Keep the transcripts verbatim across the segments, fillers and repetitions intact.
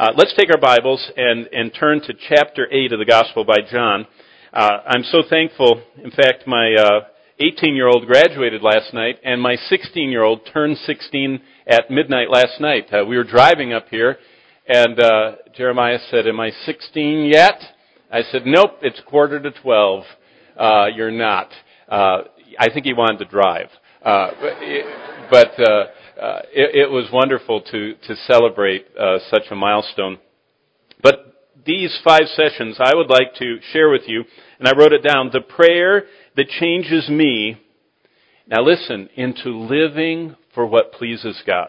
Uh, let's take our Bibles and, and turn to chapter eight of the Gospel by John. Uh, I'm so thankful. In fact, my uh, eighteen-year-old graduated last night, and my sixteen-year-old turned sixteen at midnight last night. Uh, we were driving up here, and uh, Jeremiah said, "Am I sixteen yet?" I said, "Nope, it's quarter to twelve. Uh, you're not." Uh, I think he wanted to drive. Uh, but uh, uh, it, it was wonderful to, to celebrate uh, such a milestone. But these five sessions I would like to share with you, and I wrote it down, the prayer that changes me, now listen, into living for what pleases God.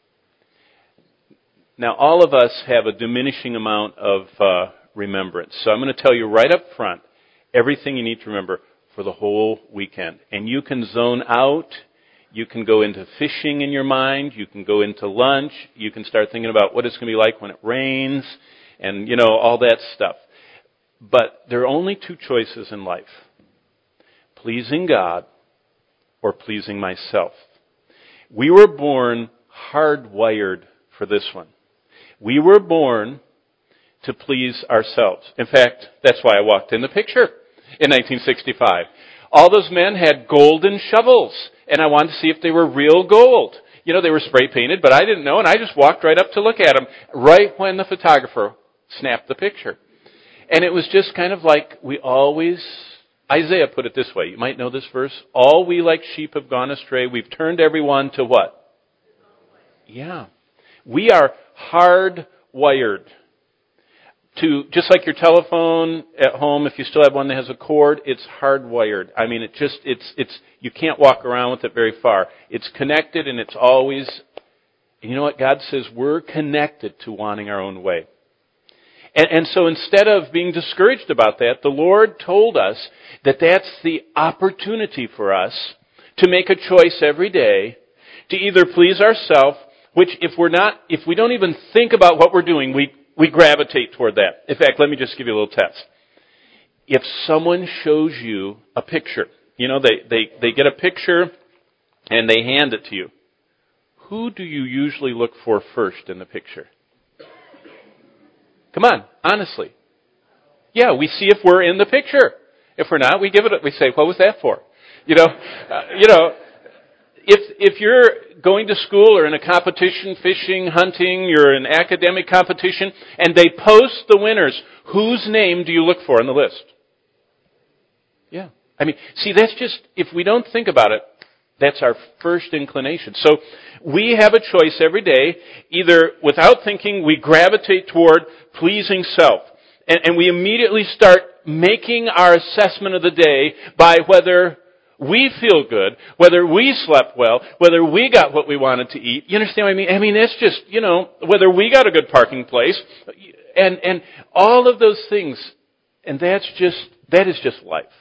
Now all of us have a diminishing amount of uh, remembrance. So I'm going to tell you right up front everything you need to remember for the whole weekend. And you can zone out. You can go into fishing in your mind. You can go into lunch. You can start thinking about what it's going to be like when it rains and, you know, all that stuff. But there are only two choices in life. Pleasing God or pleasing myself. We were born hardwired for this one. We were born to please ourselves. In fact, that's why I walked in the picture in nineteen sixty-five. All those men had golden shovels, and I wanted to see if they were real gold. You know, they were spray painted, but I didn't know, and I just walked right up to look at them right when the photographer snapped the picture. And it was just kind of like we always, Isaiah put it this way, you might know this verse, all we like sheep have gone astray, we've turned everyone to what? Yeah. We are hardwired to, just like your telephone at home, if you still have one that has a cord, it's hardwired. I mean, it just, it's, it's, you can't walk around with it very far. It's connected and it's always, you know what? God says we're connected to wanting our own way. And, and so instead of being discouraged about that, the Lord told us that that's the opportunity for us to make a choice every day to either please ourselves, which if we're not, if we don't even think about what we're doing, we We gravitate toward that. In fact, let me just give you a little test. If someone shows you a picture, you know, they, they, they get a picture and they hand it to you, who do you usually look for first in the picture? Come on, honestly. Yeah, we see if we're in the picture. If we're not, we give it, we say, what was that for? You know, uh, you know, if, if you're going to school or in a competition, fishing, hunting, you're in academic competition, and they post the winners, whose name do you look for on the list? Yeah. I mean, see, that's just, if we don't think about it, that's our first inclination. So we have a choice every day, either without thinking, we gravitate toward pleasing self. And, and we immediately start making our assessment of the day by whether we feel good, whether we slept well, whether we got what we wanted to eat. You understand what I mean? I mean, it's just, you know, whether we got a good parking place, and and all of those things. And that's just, that is just life.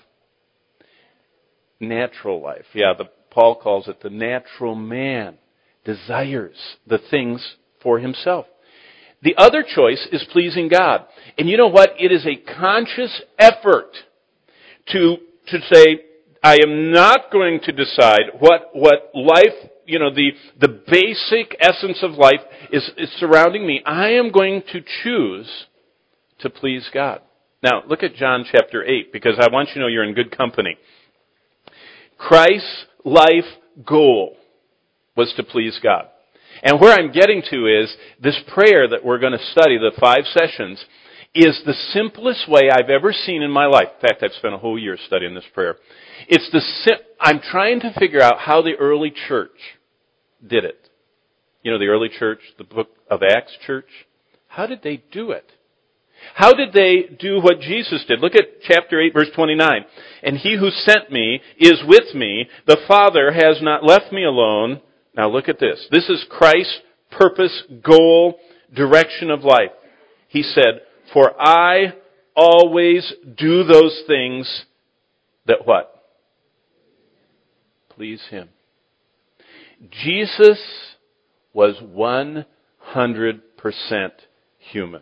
Natural life. Yeah, the, Paul calls it the natural man desires the things for himself. The other choice is pleasing God. And you know what? It is a conscious effort to to say, I am not going to decide what, what life, you know, the, the basic essence of life is, is surrounding me. I am going to choose to please God. Now, look at John chapter eight, because I want you to know you're in good company. Christ's life goal was to please God. And where I'm getting to is this prayer that we're going to study, the five sessions, is the simplest way I've ever seen in my life. In fact, I've spent a whole year studying this prayer. It's the sim- I'm trying to figure out how the early church did it. You know, the early church, the book of Acts church. How did they do it? How did they do what Jesus did? Look at chapter eight, verse twenty-nine. And he who sent me is with me. The Father has not left me alone. Now look at this. This is Christ's purpose, goal, direction of life. He said, for I always do those things that what? Please Him. Jesus was one hundred percent human.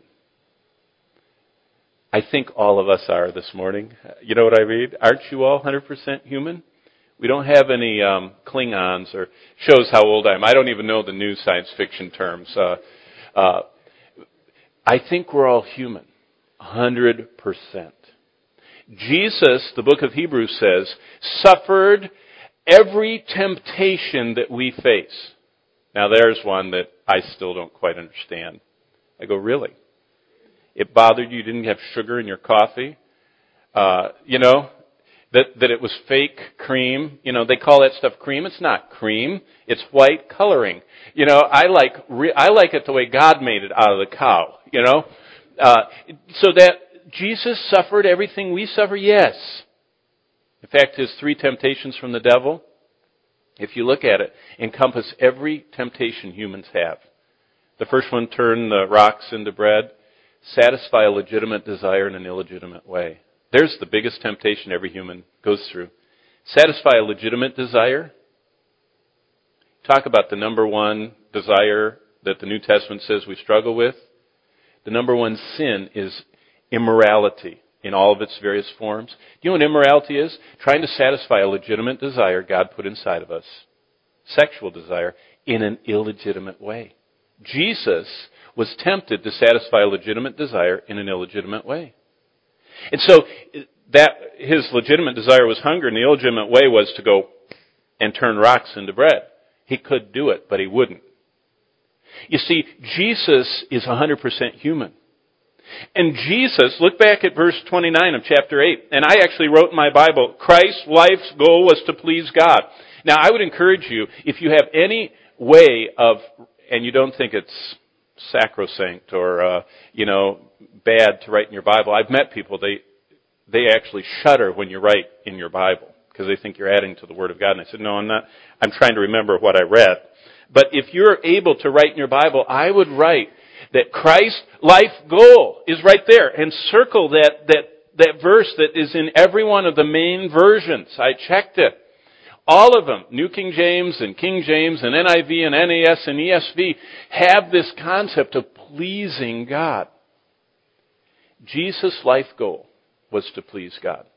I think all of us are this morning. You know what I mean? Aren't you all one hundred percent human? We don't have any um, Klingons, or shows how old I am. I don't even know the new science fiction terms. Uh, uh, I think we're all human. A hundred percent. Jesus, the book of Hebrews says, suffered every temptation that we face. Now there's one that I still don't quite understand. I go, really? It bothered you, you didn't have sugar in your coffee? Uh, you know, that, that it was fake cream. You know, they call that stuff cream. It's not cream. It's white coloring. You know, I like, re- I like it the way God made it out of the cow, you know. Uh, so that Jesus suffered everything we suffer, yes. In fact, his three temptations from the devil, if you look at it, encompass every temptation humans have. The first one, turn the rocks into bread. Satisfy a legitimate desire in an illegitimate way. There's the biggest temptation every human goes through. Satisfy a legitimate desire. Talk about the number one desire that the New Testament says we struggle with. The number one sin is immorality in all of its various forms. Do you know what immorality is? Trying to satisfy a legitimate desire God put inside of us. Sexual desire in an illegitimate way. Jesus was tempted to satisfy a legitimate desire in an illegitimate way. And so that his legitimate desire was hunger, and the illegitimate way was to go and turn rocks into bread. He could do it, but he wouldn't. You see, Jesus is one hundred percent human. And Jesus, look back at verse twenty-nine of chapter eight, and I actually wrote in my Bible, Christ's life's goal was to please God. Now, I would encourage you, if you have any way of, and you don't think it's sacrosanct or, uh, you know, bad to write in your Bible. I've met people, they they actually shudder when you write in your Bible because they think you're adding to the Word of God. And I said, no, I'm not. I'm trying to remember what I read. But if you're able to write in your Bible, I would write that Christ's life goal is right there, and circle that, that, that verse that is in every one of the main versions. I checked it. All of them, New King James and King James and N I V and N A S and E S V, have this concept of pleasing God. Jesus' life goal was to please God.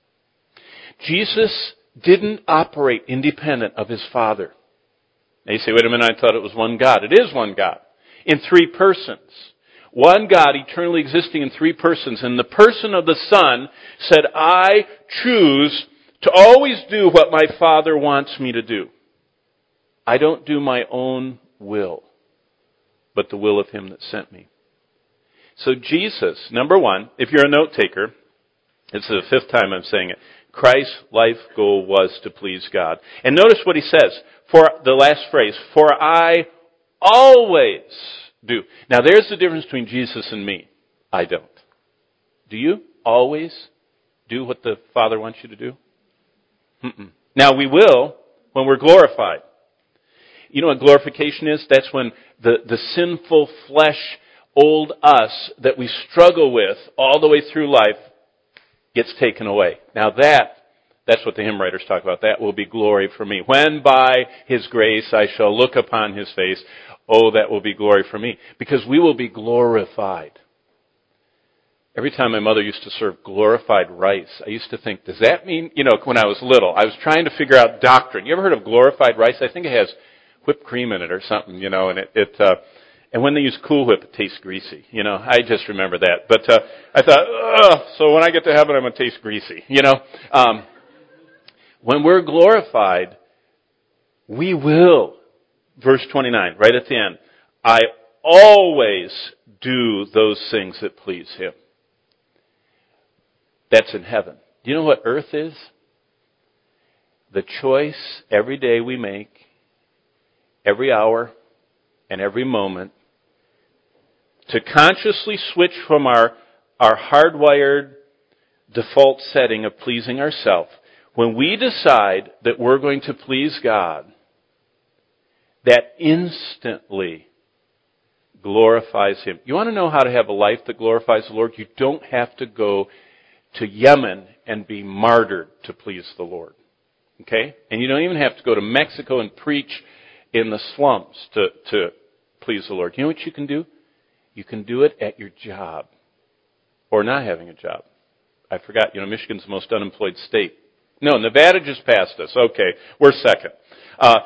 Jesus didn't operate independent of his Father. Now you say, wait a minute, I thought it was one God. It is one God in three persons. One God eternally existing in three persons. And the person of the Son said, I choose to always do what my Father wants me to do. I don't do my own will, but the will of him that sent me. So Jesus, number one, if you're a note taker, it's the fifth time I'm saying it, Christ's life goal was to please God. And notice what he says, for the last phrase, for I always do. Now there's the difference between Jesus and me. I don't. Do you always do what the Father wants you to do? Mm-mm. Now we will when we're glorified. You know what glorification is? That's when the, the sinful flesh, old us that we struggle with all the way through life gets taken away. Now that, that's what the hymn writers talk about. That will be glory for me. When by his grace I shall look upon his face, oh, that will be glory for me. Because we will be glorified. Every time my mother used to serve glorified rice, I used to think, does that mean, you know, when I was little, I was trying to figure out doctrine. You ever heard of glorified rice? I think it has whipped cream in it or something, you know, and it, it uh, and when they use Cool Whip, it tastes greasy. You know, I just remember that. But uh, I thought, ugh, so when I get to heaven, I'm going to taste greasy, you know. Um, when we're glorified, we will, verse twenty-nine, right at the end, I always do those things that please him. That's in heaven. Do you know what earth is? The choice every day we make, every hour and every moment, to consciously switch from our, our hardwired default setting of pleasing ourselves. When we decide that we're going to please God, that instantly glorifies him. You want to know how to have a life that glorifies the Lord? You don't have to go to Yemen and be martyred to please the Lord. Okay? And you don't even have to go to Mexico and preach in the slums to, to please the Lord. You know what you can do? You can do it at your job. Or not having a job. I forgot, you know, Michigan's the most unemployed state. No, Nevada just passed us. Okay, we're second. Uh,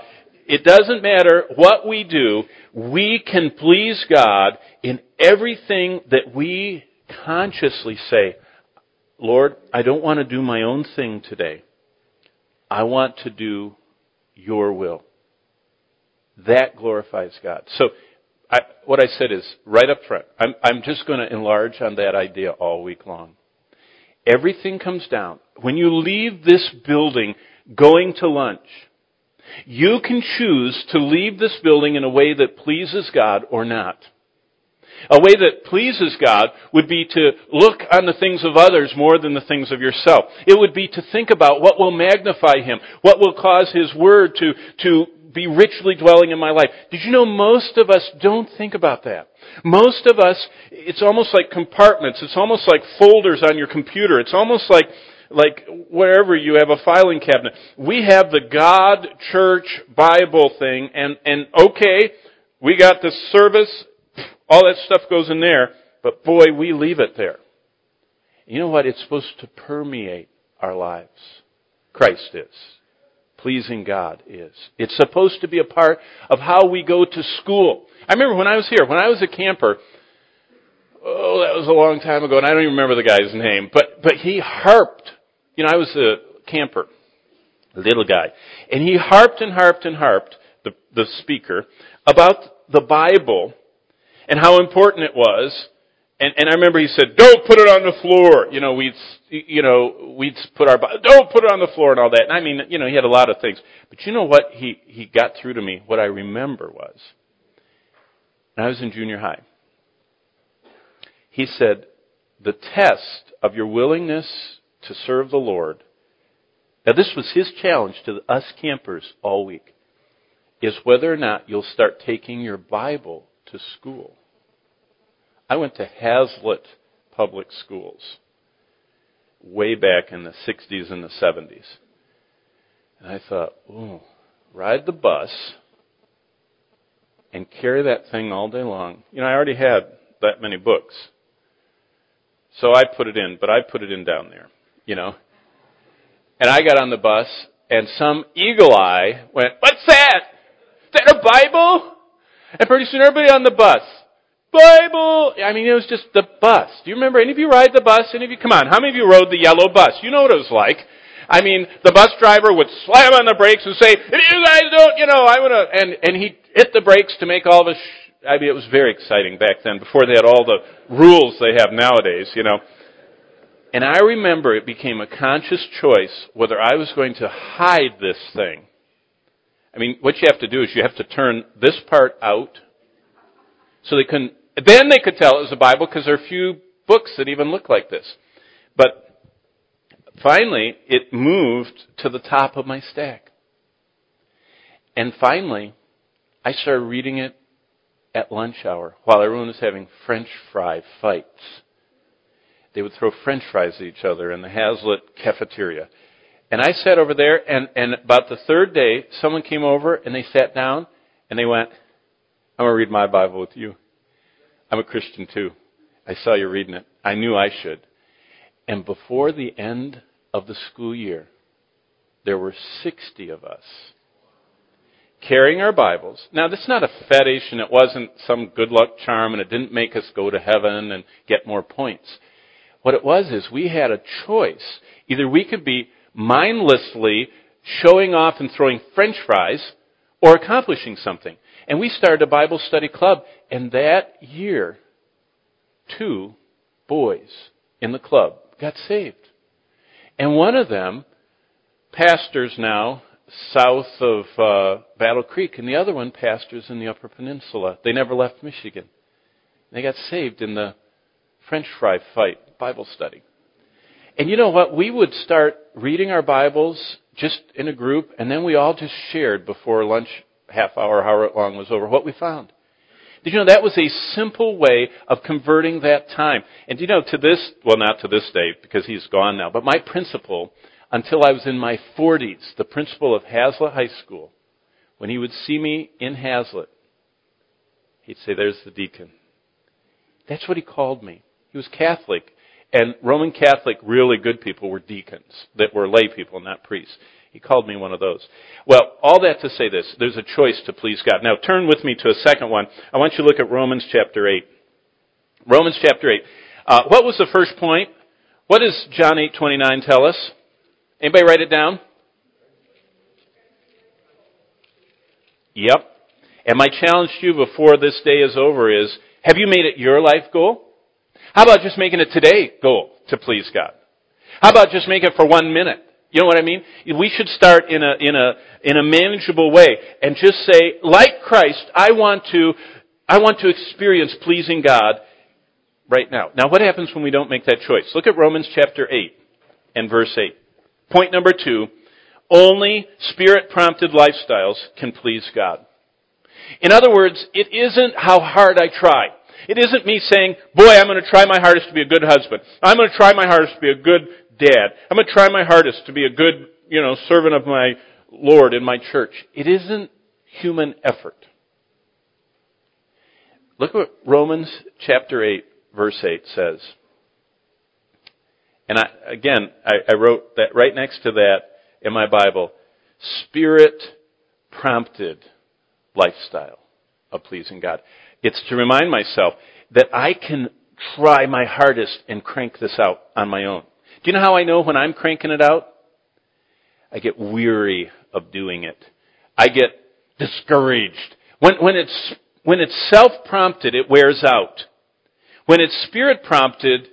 It doesn't matter what we do. We can please God in everything that we consciously say, Lord, I don't want to do my own thing today. I want to do your will. That glorifies God. So I, what I said is right up front. I'm, I'm just going to enlarge on that idea all week long. Everything comes down. When you leave this building going to lunch, you can choose to leave this building in a way that pleases God or not. A way that pleases God would be to look on the things of others more than the things of yourself. It would be to think about what will magnify Him, what will cause His Word to, to be richly dwelling in my life. Did you know most of us don't think about that? Most of us, it's almost like compartments. It's almost like folders on your computer. It's almost like like wherever you have a filing cabinet. We have the God, church, Bible thing, and, and okay, we got the service, all that stuff goes in there, but boy, we leave it there. You know what? It's supposed to permeate our lives. Christ is. Pleasing God is. It's supposed to be a part of how we go to school. I remember when I was here, when I was a camper, oh, that was a long time ago, and I don't even remember the guy's name, but, but he harped. You know, I was a camper, a little guy, and he harped and harped and harped, the, the speaker, about the Bible and how important it was. And, and I remember he said, "Don't put it on the floor." You know, we'd, you know, we'd put our, don't put it on the floor and all that. And I mean, you know, he had a lot of things. But you know what he, he got through to me? What I remember was, when I was in junior high, he said, the test of your willingness to serve the Lord, now this was his challenge to us campers all week, is whether or not you'll start taking your Bible to school. I went to Hazlitt Public Schools way back in the sixties and the seventies. And I thought, ooh, ride the bus and carry that thing all day long. You know, I already had that many books. So I put it in, but I put it in down there, you know. And I got on the bus, and some eagle eye went, "What's that? Is that a Bible?" And pretty soon everybody on the bus, Bible! I mean, it was just the bus. Do you remember, any of you ride the bus? Any of you? Come on, how many of you rode the yellow bus? You know what it was like. I mean, the bus driver would slam on the brakes and say, "If you guys don't, you know, I want to," and, and he'd hit the brakes to make all of us, sh- I mean, it was very exciting back then, before they had all the rules they have nowadays, you know. And I remember it became a conscious choice whether I was going to hide this thing. I mean, what you have to do is you have to turn this part out so they couldn't, then they could tell it was a Bible, because there are few books that even look like this. But finally, it moved to the top of my stack. And finally, I started reading it at lunch hour while everyone was having French fry fights. They would throw French fries at each other in the Hazlitt cafeteria. And I sat over there, and, and about the third day, someone came over, and they sat down, and they went, "I'm going to read my Bible with you. I'm a Christian too. I saw you reading it. I knew I should." And before the end of the school year, there were sixty of us carrying our Bibles. Now, that's not a fetish, and it wasn't some good luck charm, and it didn't make us go to heaven and get more points. What it was is we had a choice. Either we could be mindlessly showing off and throwing French fries, or accomplishing something. And we started a Bible study club, and that year, two boys in the club got saved. And one of them pastors now south of uh, Battle Creek, and the other one pastors in the Upper Peninsula. They never left Michigan. They got saved in the French fry fight Bible study. And you know what? We would start reading our Bibles just in a group, and then we all just shared before lunch, half hour, however long was over, what we found. Did you know that was a simple way of converting that time? And you know, to this, well, not to this day, because he's gone now, but my principal, until I was in my forties, the principal of Hazlitt High School, when he would see me in Hazlitt, he'd say, "There's the deacon." That's what he called me. He was Catholic. And Roman Catholic, really good people, were deacons, that were lay people, not priests. He called me one of those. Well, all that to say this, there's a choice to please God. Now turn with me to a second one. I want you to look at Romans chapter eight. Romans chapter eight. Uh, what was the first point? What does John eight twenty-nine tell us? Anybody write it down? Yep. And my challenge to you before this day is over is, have you made it your life goal? How about just making it today goal to please God? How about just make it for one minute? You know what I mean? We should start in a, in a, in a manageable way and just say, like Christ, I want to, I want to experience pleasing God right now. Now what happens when we don't make that choice? Look at Romans chapter eight and verse eight. Point number two, only Spirit-prompted lifestyles can please God. In other words, it isn't how hard I try. It isn't me saying, boy, I'm going to try my hardest to be a good husband. I'm going to try my hardest to be a good dad. I'm going to try my hardest to be a good, you know, servant of my Lord in my church. It isn't human effort. Look what Romans chapter eight, verse eight says. And I, again, I, I wrote that right next to that in my Bible. Spirit-prompted lifestyle of pleasing God. It's to remind myself that I can try my hardest and crank this out on my own. Do you know how I know when I'm cranking it out? I get weary of doing it. I get discouraged. When, when it's, when it's self-prompted, it wears out. When it's Spirit-prompted,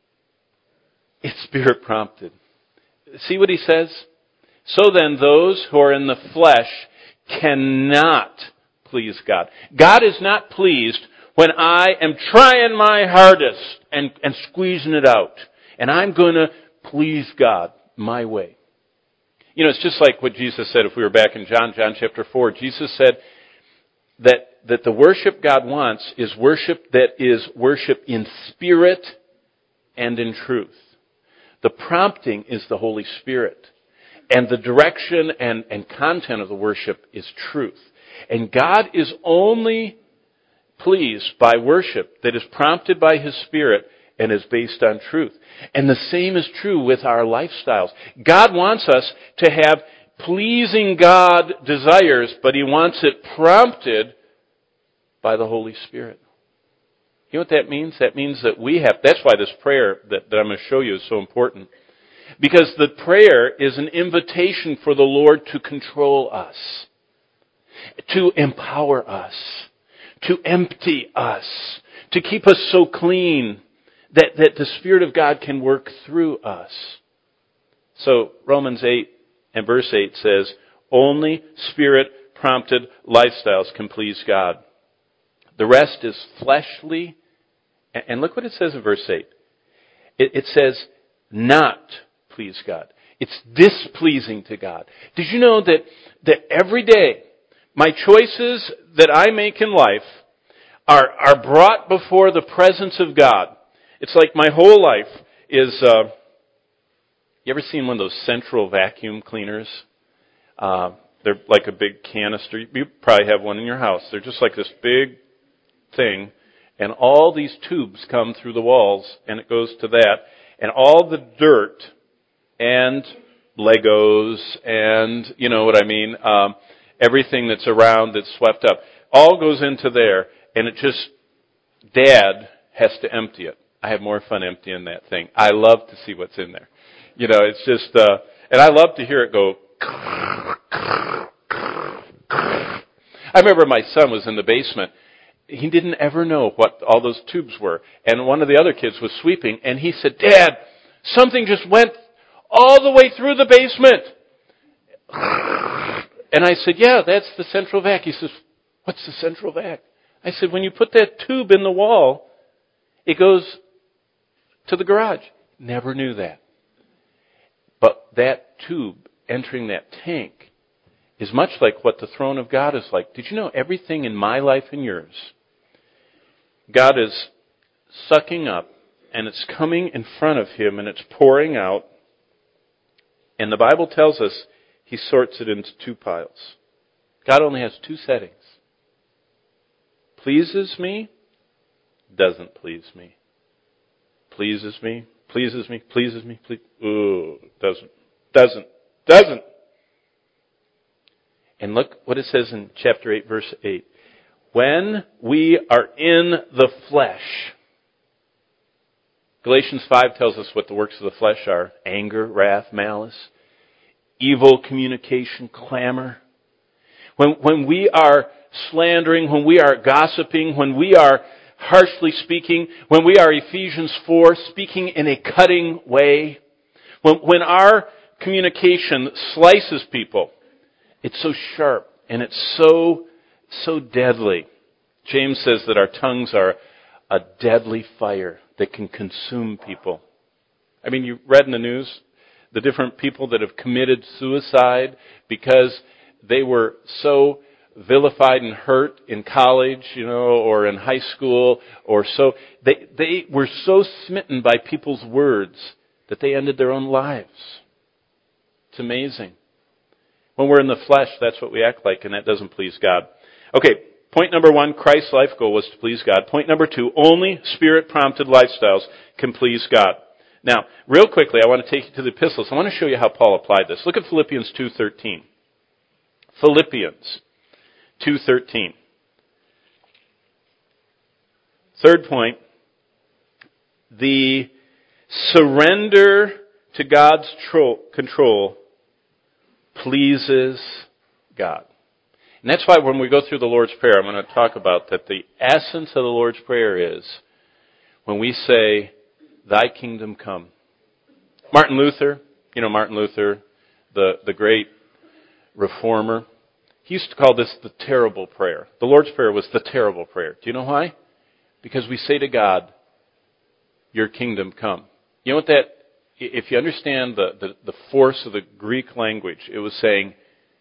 it's Spirit-prompted. See what he says? So then, those who are in the flesh cannot please God. God is not pleased when I am trying my hardest and, and squeezing it out. And I'm going to please God my way. You know, it's just like what Jesus said if we were back in John, John chapter four. Jesus said that, that the worship God wants is worship that is worship in spirit and in truth. The prompting is the Holy Spirit. And the direction and, and content of the worship is truth. And God is only pleased by worship that is prompted by His Spirit and is based on truth. And the same is true with our lifestyles. God wants us to have pleasing God desires, but He wants it prompted by the Holy Spirit. You know what that means? That means that we have, that's why this prayer that, that I'm going to show you is so important. Because the prayer is an invitation for the Lord to control us, to empower us, to empty us, to keep us so clean that, that the Spirit of God can work through us. So Romans eight and verse eight says, only Spirit-prompted lifestyles can please God. The rest is fleshly. And look what it says in verse eight. It, it says, not please God. It's displeasing to God. Did you know that, that every day, my choices that I make in life are, are brought before the presence of God? It's like my whole life is, uh, you ever seen one of those central vacuum cleaners? Uh, they're like a big canister. You probably have one in your house. They're just like this big thing. And all these tubes come through the walls, and it goes to that. And all the dirt and Legos and, you know what I mean, um, everything that's around that's swept up, all goes into there, and it just, Dad has to empty it. I have more fun emptying that thing. I love to see what's in there. You know, it's just, uh, and I love to hear it go. I remember my son was in the basement. He didn't ever know what all those tubes were. And one of the other kids was sweeping, and he said, Dad, something just went all the way through the basement. And I said, yeah, that's the central vac. He says, what's the central vac? I said, when you put that tube in the wall, it goes to the garage. Never knew that. But that tube entering that tank is much like what the throne of God is like. Did you know everything in my life and yours, God is sucking up, and it's coming in front of Him, and it's pouring out. And the Bible tells us He sorts it into two piles. God only has two settings. Pleases me, doesn't please me. Pleases me, pleases me, pleases me, please. Ooh, doesn't, doesn't, doesn't. And look what it says in chapter eight, verse eight. When we are in the flesh. Galatians five tells us what the works of the flesh are. Anger, wrath, malice, evil communication, clamor. When, when we are slandering, when we are gossiping, when we are harshly speaking, when we are, Ephesians four, speaking in a cutting way, when, when our communication slices people, it's so sharp and it's so, so deadly. James says that our tongues are a deadly fire that can consume people. I mean, you read in the news the different people that have committed suicide because they were so vilified and hurt in college, you know, or in high school, or so they they were so smitten by people's words that they ended their own lives. It's amazing. When we're in the flesh, that's what we act like, and that doesn't please God. Okay, point number one, Christ's life goal was to please God. Point number two, only Spirit-prompted lifestyles can please God. Now, real quickly, I want to take you to the epistles. I want to show you how Paul applied this. Look at Philippians two thirteen. Philippians two thirteen. Third point, the surrender to God's tro- control pleases God. And that's why when we go through the Lord's Prayer, I'm going to talk about that the essence of the Lord's Prayer is when we say, Thy kingdom come. Martin Luther, you know Martin Luther, the, the great reformer, he used to call this the terrible prayer. The Lord's Prayer was the terrible prayer. Do you know why? Because we say to God, Your kingdom come. You know what that, if you understand the, the, the force of the Greek language, it was saying,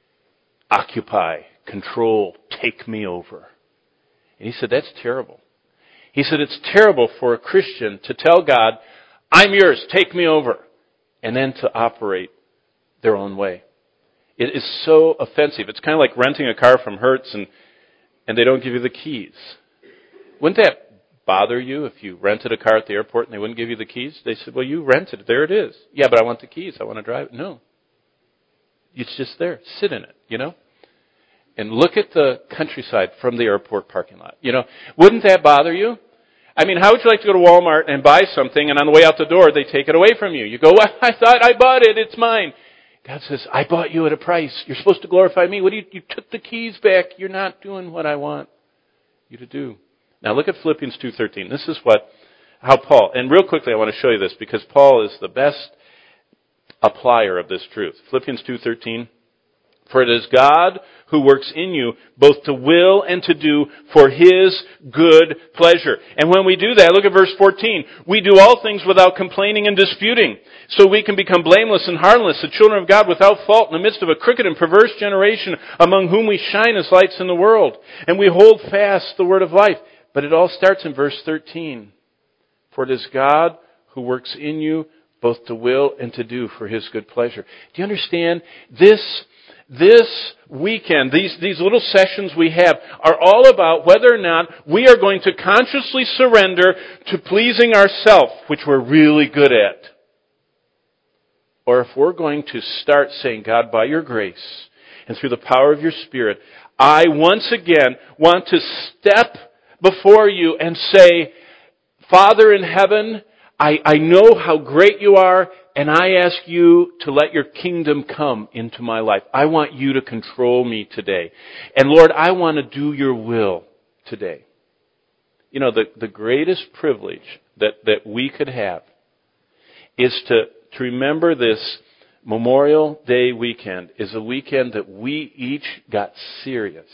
occupy, control, take me over. And he said, that's terrible. He said, it's terrible for a Christian to tell God, I'm yours, take me over, and then to operate their own way. It is so offensive. It's kind of like renting a car from Hertz and, and they don't give you the keys. Wouldn't that bother you if you rented a car at the airport and they wouldn't give you the keys? They said, well, you rented it. There it is. Yeah, but I want the keys. I want to drive it. No. It's just there. Sit in it, you know? And look at the countryside from the airport parking lot. You know, wouldn't that bother you? I mean, how would you like to go to Walmart and buy something and on the way out the door they take it away from you? You go, well, I thought I bought it. It's mine. God says, I bought you at a price. You're supposed to glorify me. What do you, you took the keys back. You're not doing what I want you to do. Now look at Philippians two thirteen. This is what, how Paul, and real quickly I want to show you this because Paul is the best applier of this truth. Philippians two thirteen. For it is God who works in you both to will and to do for His good pleasure. And when we do that, look at verse fourteen. We do all things without complaining and disputing, so we can become blameless and harmless, the children of God without fault in the midst of a crooked and perverse generation among whom we shine as lights in the world. And we hold fast the word of life. But it all starts in verse thirteen. For it is God who works in you both to will and to do for His good pleasure. Do you understand? This This weekend, these, these little sessions we have are all about whether or not we are going to consciously surrender to pleasing ourselves, which we're really good at. Or if we're going to start saying, God, by your grace and through the power of your Spirit, I once again want to step before you and say, Father in heaven, I, I know how great you are, and I ask you to let your kingdom come into my life. I want you to control me today. And Lord, I want to do your will today. You know, the, the greatest privilege that, that we could have is to, to remember this Memorial Day weekend is a weekend that we each got serious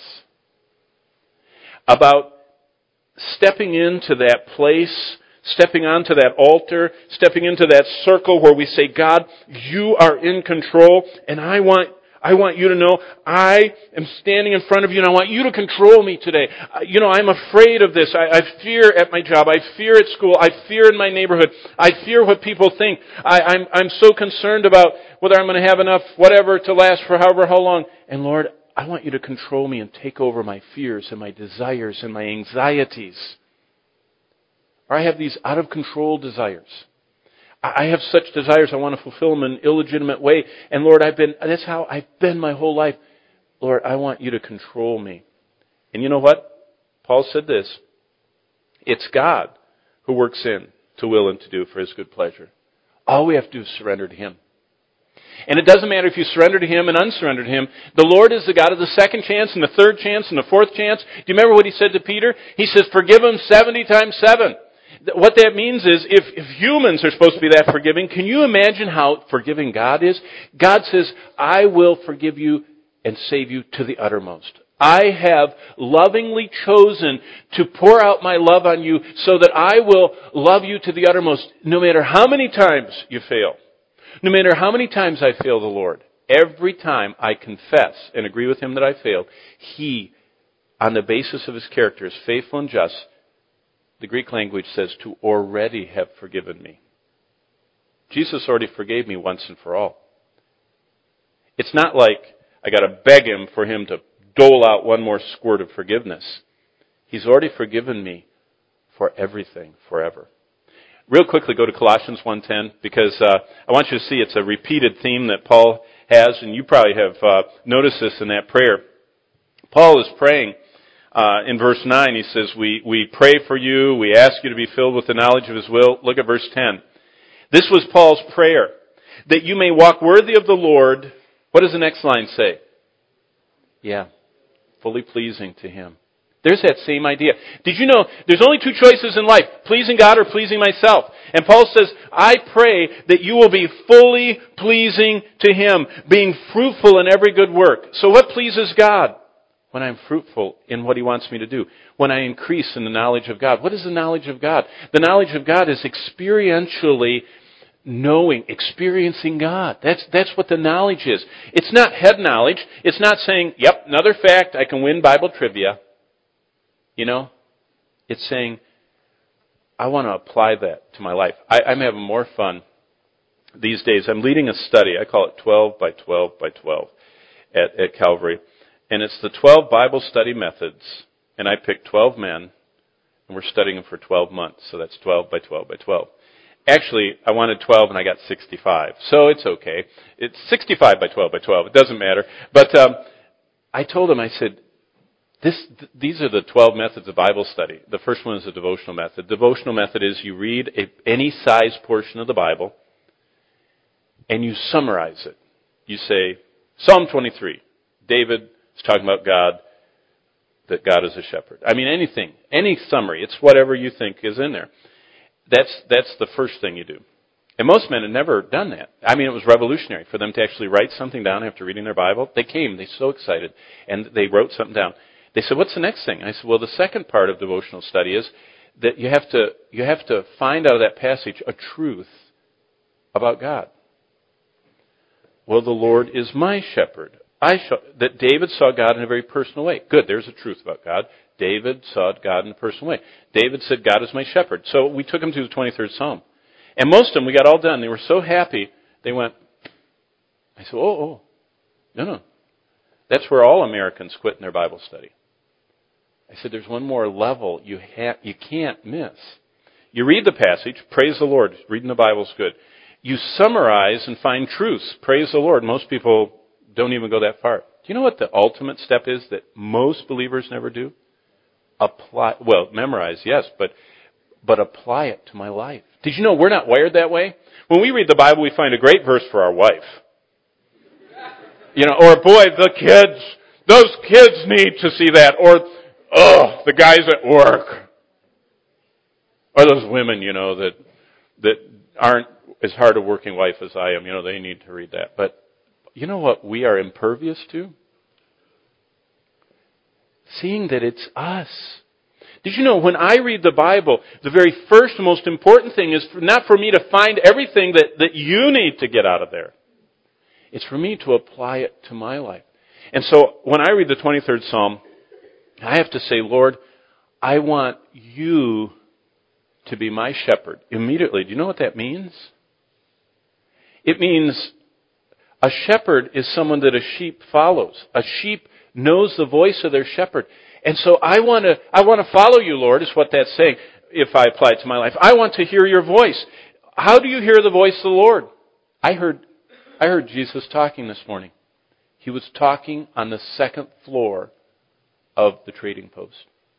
about stepping into that place, stepping onto that altar, stepping into that circle where we say, God, you are in control, and I want I want you to know I am standing in front of you, and I want you to control me today. You know, I'm afraid of this. I, I fear at my job. I fear at school. I fear in my neighborhood. I fear what people think. I, I'm, I'm so concerned about whether I'm going to have enough whatever to last for however how long. And Lord, I want you to control me and take over my fears and my desires and my anxieties. Or I have these out of control desires. I have such desires, I want to fulfill them in an illegitimate way. And Lord, I've been, that's how I've been my whole life. Lord, I want you to control me. And you know what? Paul said this. It's God who works in to will and to do for His good pleasure. All we have to do is surrender to Him. And it doesn't matter if you surrender to Him and unsurrender to Him. The Lord is the God of the second chance and the third chance and the fourth chance. Do you remember what He said to Peter? He says, forgive him seventy times seven. What that means is, if, if humans are supposed to be that forgiving, can you imagine how forgiving God is? God says, I will forgive you and save you to the uttermost. I have lovingly chosen to pour out my love on you so that I will love you to the uttermost, no matter how many times you fail. No matter how many times I fail the Lord. Every time I confess and agree with Him that I failed, He, on the basis of His character, is faithful and just. The Greek language says to already have forgiven me. Jesus already forgave me once and for all. It's not like I got to beg Him for Him to dole out one more squirt of forgiveness. He's already forgiven me for everything, forever. Real quickly, go to Colossians one ten, because uh, I want you to see it's a repeated theme that Paul has, and you probably have uh, noticed this in that prayer. Paul is praying uh, in verse nine. He says, we, we pray for you, we ask you to be filled with the knowledge of His will. Look at verse ten. This was Paul's prayer, that you may walk worthy of the Lord. What does the next line say? Yeah, fully pleasing to Him. There's that same idea. Did you know there's only two choices in life, pleasing God or pleasing myself? And Paul says, I pray that you will be fully pleasing to Him, being fruitful in every good work. So what pleases God? When I'm fruitful in what He wants me to do. When I increase in the knowledge of God. What is the knowledge of God? The knowledge of God is experientially knowing, experiencing God. That's, that's what the knowledge is. It's not head knowledge. It's not saying, yep, another fact, I can win Bible trivia. You know, it's saying, I want to apply that to my life. I, I'm having more fun these days. I'm leading a study. I call it twelve by twelve by twelve at, at Calvary. And it's the twelve Bible study methods. And I picked twelve men, and we're studying them for twelve months. So that's twelve by twelve by twelve. Actually, I wanted twelve, and I got sixty-five. So it's okay. It's sixty-five by twelve by twelve. It doesn't matter. But um, I told him, I said, This, th- these are the twelve methods of Bible study. The first one is the devotional method. Devotional method is you read a, any size portion of the Bible and you summarize it. You say, Psalm twenty-three, David is talking about God, that God is a shepherd. I mean, anything, any summary. It's whatever you think is in there. That's, that's the first thing you do. And most men had never done that. I mean, it was revolutionary for them to actually write something down after reading their Bible. They came, they were so excited, and they wrote something down. They said, what's the next thing? I said, well, the second part of devotional study is that you have to you have to find out of that passage a truth about God. Well, the Lord is my shepherd. I sh- that David saw God in a very personal way. Good, there's a truth about God. David saw God in a personal way. David said, God is my shepherd. So we took him to the twenty-third Psalm. And most of them, we got all done. They were so happy, they went, I said, oh, oh, no, no. That's where all Americans quit in their Bible study. I said, there's one more level you ha- you can't miss. You read the passage, praise the Lord. Reading the Bible is good. You summarize and find truths. Praise the Lord. Most people don't even go that far. Do you know what the ultimate step is that most believers never do? Apply, well, memorize, yes, but but apply it to my life. Did you know we're not wired that way? When we read the Bible, we find a great verse for our wife. You know, or boy, the kids, those kids need to see that. Or, oh, the guys at work. Or those women, you know, that that aren't as hard a working wife as I am. You know, they need to read that. But you know what we are impervious to? Seeing that it's us. Did you know when I read the Bible, the very first and most important thing is not for me to find everything that, that you need to get out of there. It's for me to apply it to my life. And so when I read the twenty-third Psalm, I have to say, Lord, I want you to be my shepherd. Immediately. Do you know what that means? It means a shepherd is someone that a sheep follows. A sheep knows the voice of their shepherd. And so I want to I want to follow you, Lord, is what that's saying, if I apply it to my life. I want to hear your voice. How do you hear the voice of the Lord? I heard I heard Jesus talking this morning. He was talking on the second floor of the trading post.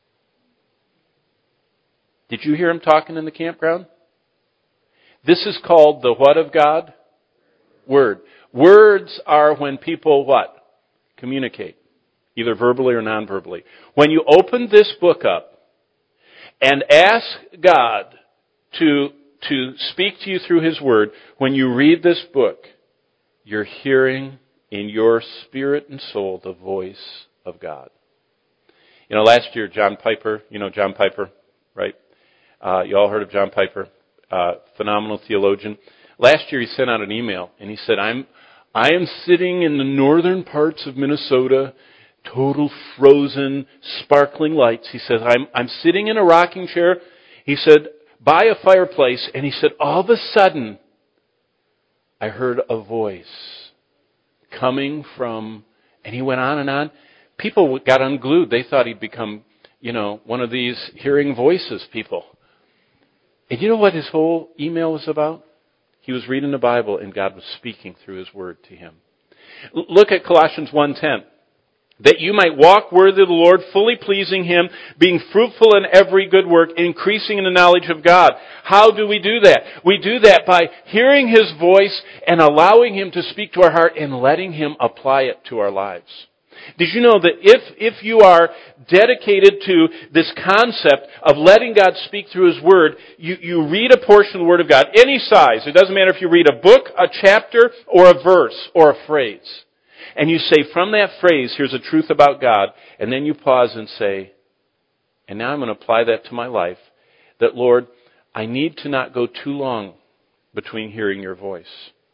Did you hear him talking in the campground? This is called the what of God? Word. Words are when people what? Communicate. Either verbally or non-verbally. When you open this book up and ask God to, to speak to you through His Word, when you read this book, you're hearing in your spirit and soul the voice of God. You know, last year, John Piper, you know John Piper, right? Uh, you all heard of John Piper, uh, phenomenal theologian. Last year he sent out an email and he said, I'm, I am sitting in the northern parts of Minnesota, total frozen, sparkling lights. He says, I'm, I'm sitting in a rocking chair. He said, by a fireplace. And he said, all of a sudden, I heard a voice coming from, and he went on and on. People got unglued. They thought he'd become, you know, one of these hearing voices people. And you know what his whole email was about? He was reading the Bible and God was speaking through His Word to him. L- look at Colossians one ten. That you might walk worthy of the Lord, fully pleasing Him, being fruitful in every good work, increasing in the knowledge of God. How do we do that? We do that by hearing His voice and allowing Him to speak to our heart and letting Him apply it to our lives. Did you know that if, if you are dedicated to this concept of letting God speak through His Word, you, you read a portion of the Word of God, any size. It doesn't matter if you read a book, a chapter, or a verse, or a phrase. And you say, from that phrase, here's a truth about God. And then you pause and say, and now I'm going to apply that to my life. That, Lord, I need to not go too long between hearing your voice.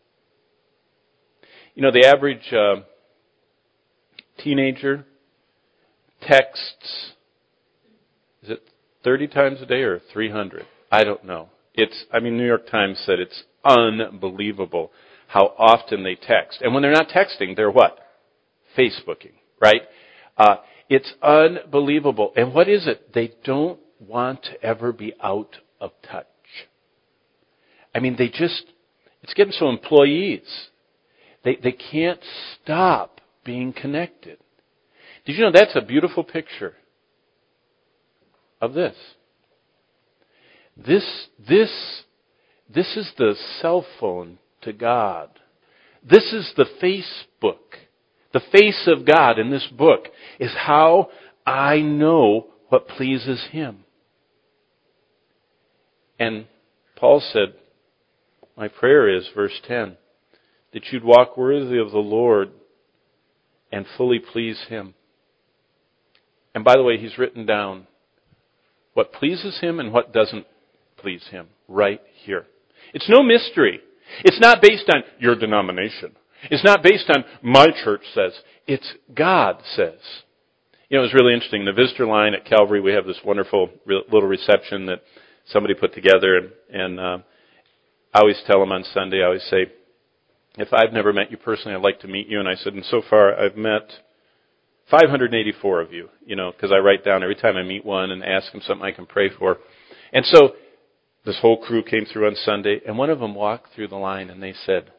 You know, the average uh, teenager texts, is it thirty times a day or three hundred? I don't know. It's, I mean, New York Times said it's unbelievable how often they text. And when they're not texting, they're what? Facebooking, right? Uh, it's unbelievable. And what is it? They don't want to ever be out of touch. I mean, they just, it's getting so employees. They, they can't stop being connected. Did you know that's a beautiful picture of this? This, this, this is the cell phone to God. This is the Facebook. The face of God in this book is how I know what pleases Him. And Paul said, my prayer is, verse ten, that you'd walk worthy of the Lord and fully please Him. And by the way, he's written down what pleases Him and what doesn't please Him right here. It's no mystery. It's not based on your denomination. It's not based on my church says. It's God says. You know, it was really interesting. The visitor line at Calvary, we have this wonderful little reception that somebody put together. And, and uh, I always tell them on Sunday, I always say, if I've never met you personally, I'd like to meet you. And I said, and so far I've met five hundred eighty-four of you, you know, because I write down every time I meet one and ask them something I can pray for. And so this whole crew came through on Sunday, and one of them walked through the line and they said,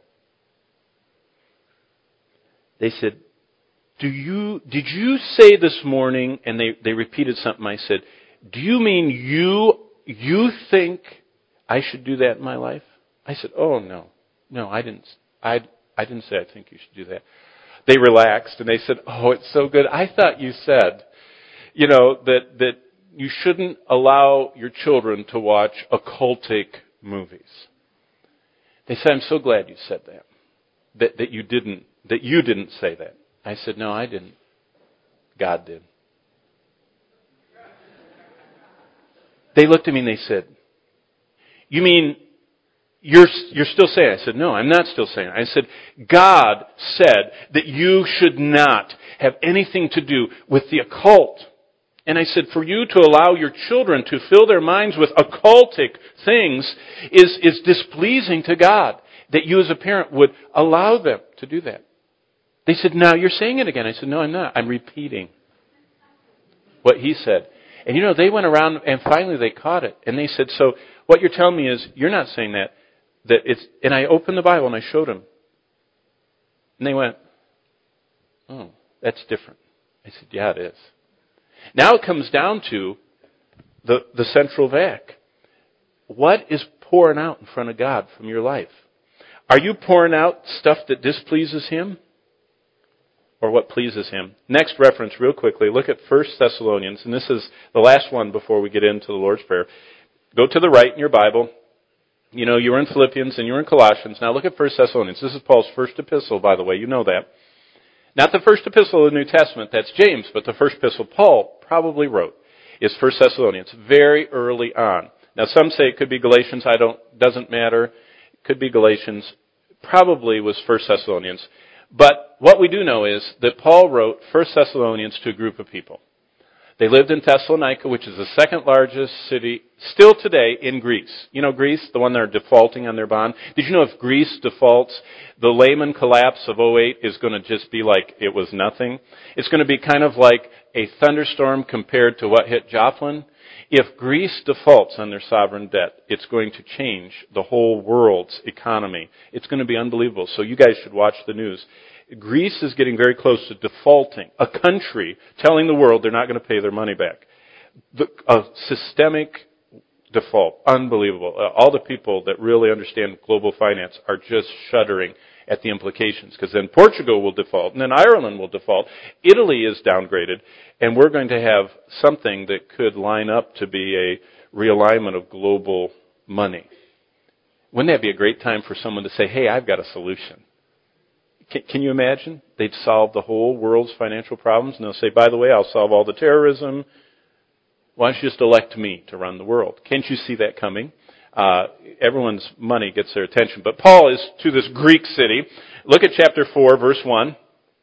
they said, do you, did you say this morning, and they, they repeated something, I said, do you mean you, you think I should do that in my life? I said, oh no, no, I didn't, I, I didn't say I think you should do that. They relaxed and they said, oh, it's so good. I thought you said, you know, that, that you shouldn't allow your children to watch occultic movies. They said, I'm so glad you said that. That, that you didn't, that you didn't say that. I said, no, I didn't. God did. They looked at me and they said, you mean You're, you're still saying it? I said, no, I'm not still saying it. I said, God said that you should not have anything to do with the occult. And I said, for you to allow your children to fill their minds with occultic things is, is displeasing to God. That you as a parent would allow them to do that. They said, now you're saying it again. I said, no, I'm not. I'm repeating what he said. And you know, they went around and finally they caught it. And they said, so what you're telling me is you're not saying that. That it's, and I opened the Bible and I showed them. And they went, Oh, that's different. I said, yeah, it is. Now it comes down to the, the central vac. What is pouring out in front of God from your life? Are you pouring out stuff that displeases Him? Or what pleases Him? Next reference, real quickly, look at First Thessalonians, and this is the last one before we get into the Lord's Prayer. Go to the right in your Bible. You know, you were in Philippians and you were in Colossians. Now look at First Thessalonians. This is Paul's first epistle, by the way. You know that. Not the first epistle of the New Testament, that's James, but the first epistle Paul probably wrote is First Thessalonians, very early on. Now some say it could be Galatians, I don't, doesn't matter. It could be Galatians. Probably was First Thessalonians. But what we do know is that Paul wrote First Thessalonians to a group of people. They lived in Thessalonica, which is the second largest city still today in Greece. You know Greece, the one that are defaulting on their bond? Did you know if Greece defaults, the Lehman collapse of oh eight is going to just be like it was nothing? It's going to be kind of like a thunderstorm compared to what hit Joplin. If Greece defaults on their sovereign debt, it's going to change the whole world's economy. It's going to be unbelievable. So you guys should watch the news. Greece is getting very close to defaulting. A country telling the world they're not going to pay their money back. The, a systemic default. Unbelievable. Uh, all the people that really understand global finance are just shuddering at the implications. Because then Portugal will default, and then Ireland will default. Italy is downgraded, and we're going to have something that could line up to be a realignment of global money. Wouldn't that be a great time for someone to say, hey, I've got a solution? Can, can you imagine? They'd solve the whole world's financial problems, and they'll say, by the way, I'll solve all the terrorism. Why don't you just elect me to run the world? Can't you see that coming? Uh, everyone's money gets their attention. But Paul is to this Greek city. Look at chapter four, verse one.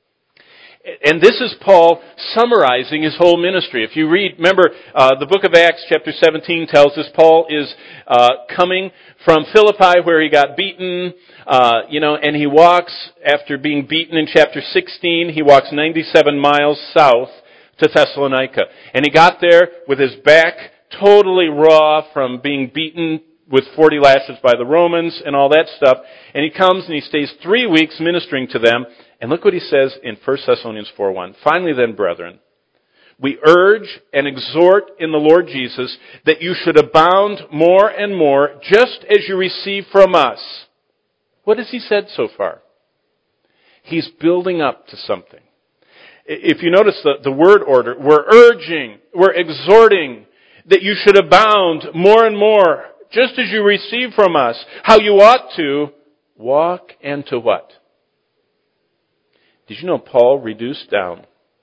And this is Paul summarizing his whole ministry. If you read, remember, uh, the book of Acts, chapter seventeen, tells us Paul is uh, coming from Philippi where he got beaten, uh, you know, and he walks, after being beaten in chapter sixteen, he walks ninety-seven miles south to Thessalonica. And he got there with his back totally raw from being beaten with forty lashes by the Romans and all that stuff. And he comes and he stays three weeks ministering to them. And look what he says in First Thessalonians four one. Finally then, brethren, we urge and exhort in the Lord Jesus that you should abound more and more, just as you receive from us. What has he said so far? He's building up to something. If you notice the, the word order, we're urging, we're exhorting that you should abound more and more, just as you receive from us, how you ought to walk and to what? Did you know Paul reduced down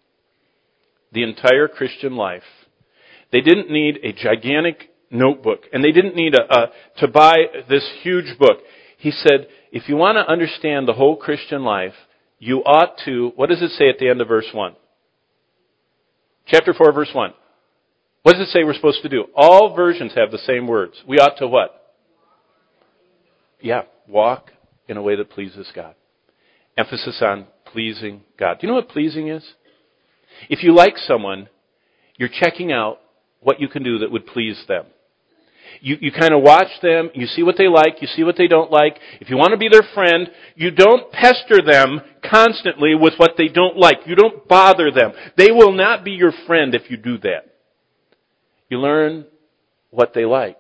the entire Christian life? They didn't need a gigantic notebook, and they didn't need a, a to buy this huge book. He said, if you want to understand the whole Christian life, you ought to, what does it say at the end of verse one? Chapter four, verse one. What does it say we're supposed to do? All versions have the same words. We ought to what? Yeah, walk in a way that pleases God. Emphasis on pleasing God. Do you know what pleasing is? If you like someone, you're checking out what you can do that would please them. You, you kind of watch them, you see what they like, you see what they don't like. If you want to be their friend, you don't pester them constantly with what they don't like. You don't bother them. They will not be your friend if you do that. You learn what they like.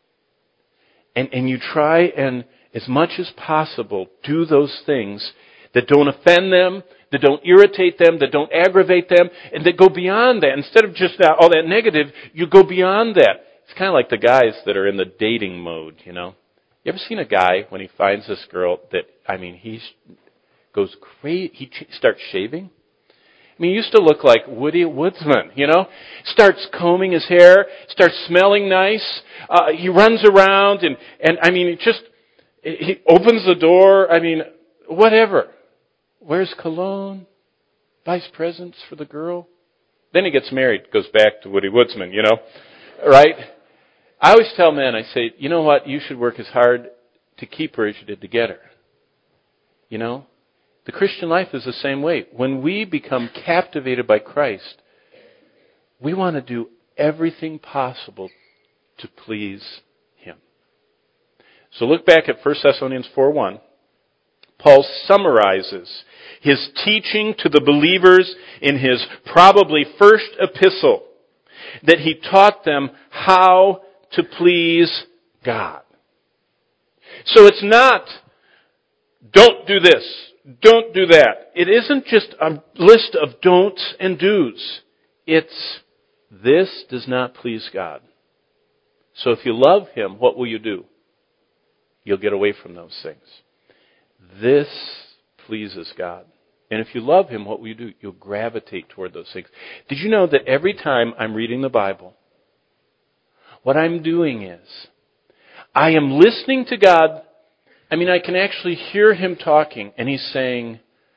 And, and you try and, as much as possible, do those things that don't offend them, that don't irritate them, that don't aggravate them, and that go beyond that. Instead of just that, all that negative, you go beyond that. It's kind of like the guys that are in the dating mode, you know. You ever seen a guy, when he finds this girl, that, I mean, he goes crazy, he starts shaving? I mean, he used to look like Woody Woodsman, you know. Starts combing his hair, starts smelling nice. Uh, he runs around, and, and I mean, it just, he opens the door, I mean, whatever. Wears cologne, buys presents for the girl. Then he gets married, goes back to Woody Woodsman, you know, right? I always tell men, I say, you know what, you should work as hard to keep her as you did to get her. You know? The Christian life is the same way. When we become captivated by Christ, we want to do everything possible to please Him. So look back at First Thessalonians four one. Paul summarizes his teaching to the believers in his probably first epistle, that he taught them how to please God. So it's not, don't do this, don't do that. It isn't just a list of don'ts and do's. It's, this does not please God. So if you love Him, what will you do? You'll get away from those things. This pleases God. And if you love Him, what will you do? You'll gravitate toward those things. Did you know that every time I'm reading the Bible, what I'm doing is, I am listening to God. I mean, I can actually hear Him talking, and He's saying,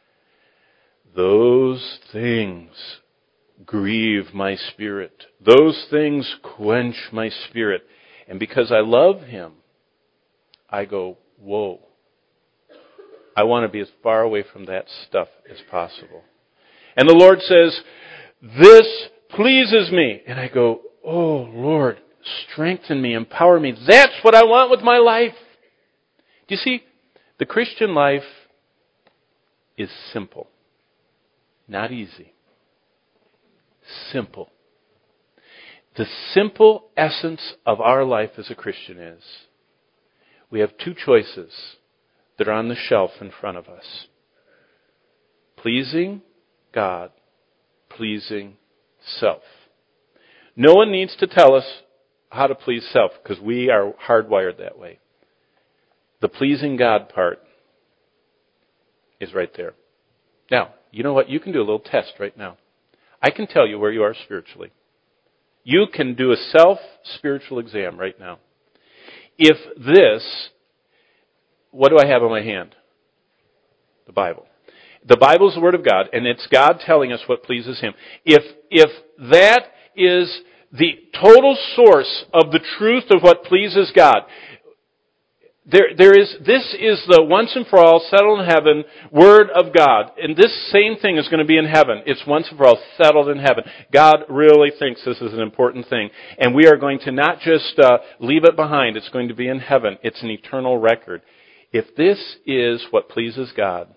those things grieve my spirit. Those things quench my spirit. And because I love Him, I go, whoa. I want to be as far away from that stuff as possible. And the Lord says, this pleases me. And I go, oh Lord, strengthen me, empower me. That's what I want with my life. Do you see? The Christian life is simple. Not easy. Simple. The simple essence of our life as a Christian is, we have two choices that are on the shelf in front of us. Pleasing God, pleasing self. No one needs to tell us how to please self, because we are hardwired that way. The pleasing God part is right there. Now, you know what? You can do a little test right now. I can tell you where you are spiritually. You can do a self-spiritual exam right now. If this, what do I have in my hand? The Bible. The Bible is the Word of God, and it's God telling us what pleases Him. If, if that is the total source of the truth of what pleases God, There, there is, this is the once and for all, settled in heaven, Word of God. And this same thing is going to be in heaven. It's once and for all settled in heaven. God really thinks this is an important thing. And we are going to not just uh, leave it behind. It's going to be in heaven. It's an eternal record. If this is what pleases God,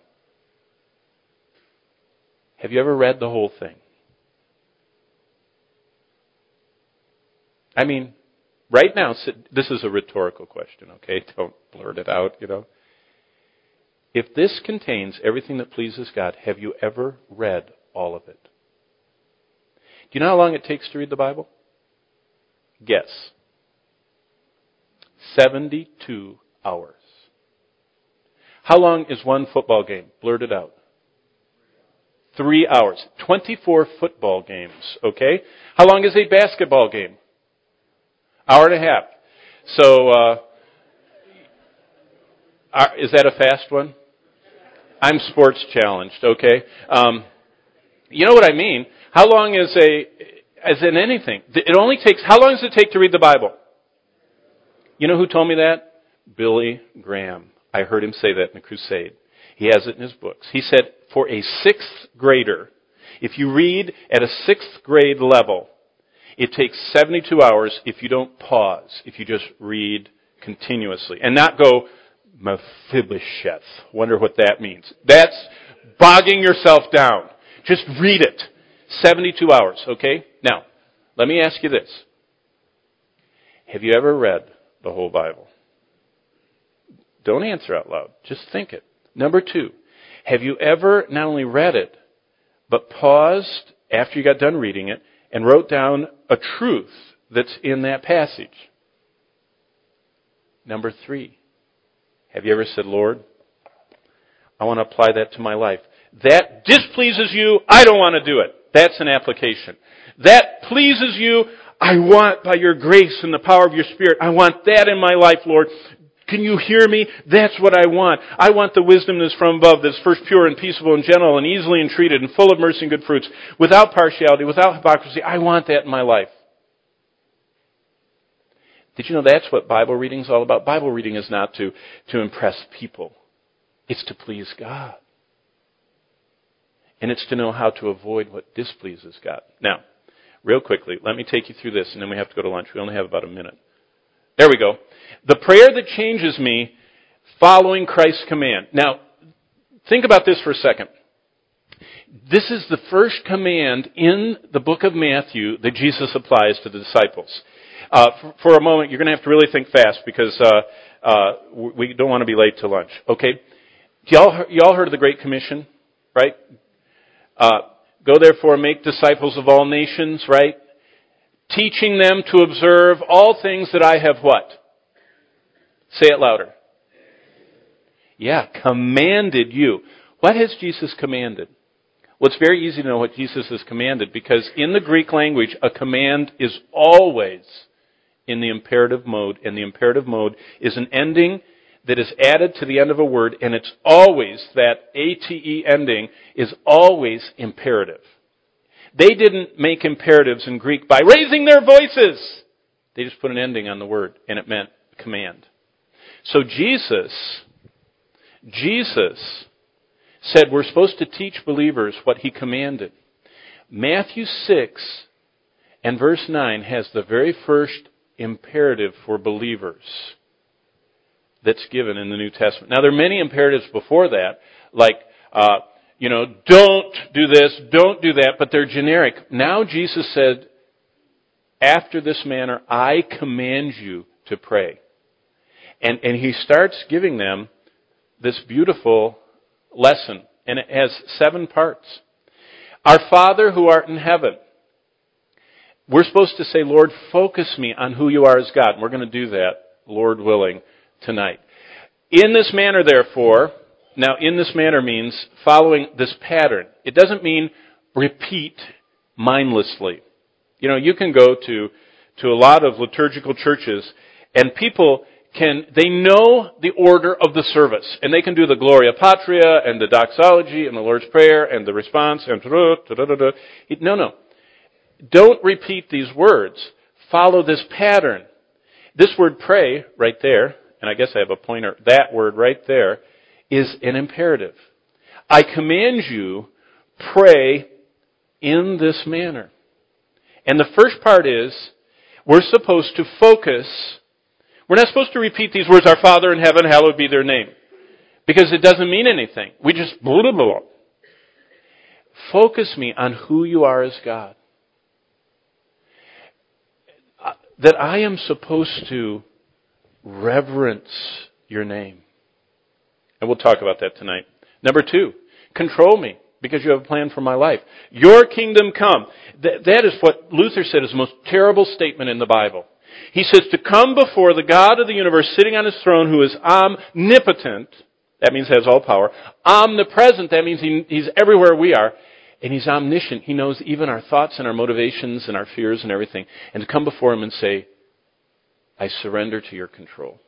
have you ever read the whole thing? I mean, right now, this is a rhetorical question, okay? Don't blurt it out, you know. If this contains everything that pleases God, have you ever read all of it? Do you know how long it takes to read the Bible? Guess. seventy-two hours. How long is one football game? Blurt it out. Three hours. twenty-four football games, okay? How long is a basketball game? Hour and a half. So, uh, is that a fast one? I'm sports challenged, okay? Um, you know what I mean? How long is a, as in anything? It only takes, how long does it take to read the Bible? You know who told me that? Billy Graham. I heard him say that in a crusade. He has it in his books. He said, for a sixth grader, if you read at a sixth grade level, it takes seventy-two hours if you don't pause, if you just read continuously. And not go, Mephibosheth. Wonder what that means. That's bogging yourself down. Just read it. seventy-two hours, okay? Now, let me ask you this. Have you ever read the whole Bible? Don't answer out loud. Just think it. Number two, have you ever not only read it, but paused after you got done reading it and wrote down a truth that's in that passage? Number three, have you ever said, Lord, I want to apply that to my life. That displeases you, I don't want to do it. That's an application. That pleases you, I want by your grace and the power of your Spirit, I want that in my life, Lord. Can you hear me? That's what I want. I want the wisdom that's from above, that's first pure and peaceable and gentle and easily entreated and full of mercy and good fruits, without partiality, without hypocrisy. I want that in my life. Did you know that's what Bible reading is all about? Bible reading is not to, to impress people. It's to please God. And it's to know how to avoid what displeases God. Now, real quickly, let me take you through this, and then we have to go to lunch. We only have about a minute. There we go. The prayer that changes me following Christ's command. Now, Think about this for a second. This is the first command in the book of Matthew that Jesus applies to the disciples. Uh, for, for a moment, you're going to have to really think fast because uh, uh, we don't want to be late to lunch. Okay? Y'all, y'all heard of the Great Commission, right? Uh, Go therefore and make disciples of all nations, right? Teaching them to observe all things that I have what? Say it louder. Yeah, commanded you. What has Jesus commanded? Well, it's very easy to know what Jesus has commanded because in the Greek language, a command is always in the imperative mode, and the imperative mode is an ending that is added to the end of a word, and it's always, that ate ending is always imperative. They didn't make imperatives in Greek by raising their voices. They just put an ending on the word, and it meant command. So Jesus, Jesus said we're supposed to teach believers what He commanded. Matthew six and verse nine has the very first imperative for believers that's given in the New Testament. Now, there are many imperatives before that, like, uh, you know, don't do this, don't do that, but they're generic. Now Jesus said, after this manner, I command you to pray. And, and He starts giving them this beautiful lesson, and it has seven parts. Our Father who art in heaven. We're supposed to say, Lord, focus me on who you are as God. And we're going to do that, Lord willing, tonight. In this manner, therefore, now in this manner means following this pattern. It doesn't mean repeat mindlessly. You know, you can go to, to a lot of liturgical churches and people can, they know the order of the service. And they can do the Gloria Patria and the doxology and the Lord's Prayer and the response and da-da-da-da-da. No, no. Don't repeat these words. Follow this pattern. This word pray right there, and I guess I have a pointer, that word right there, is an imperative. I command you, pray in this manner. And the first part is, we're supposed to focus. We're not supposed to repeat these words, our Father in heaven, hallowed be their name. Because it doesn't mean anything. We just blah, blah, blah. Focus me on who you are as God. That I am supposed to reverence your name. And we'll talk about that tonight. Number two, control me because you have a plan for my life. Your kingdom come. That, that is what Luther said is the most terrible statement in the Bible. He says to come before the God of the universe sitting on His throne who is omnipotent, that means has all power, omnipresent, that means he, He's everywhere we are, and He's omniscient. He knows even our thoughts and our motivations and our fears and everything. And to come before Him and say, I surrender to your control.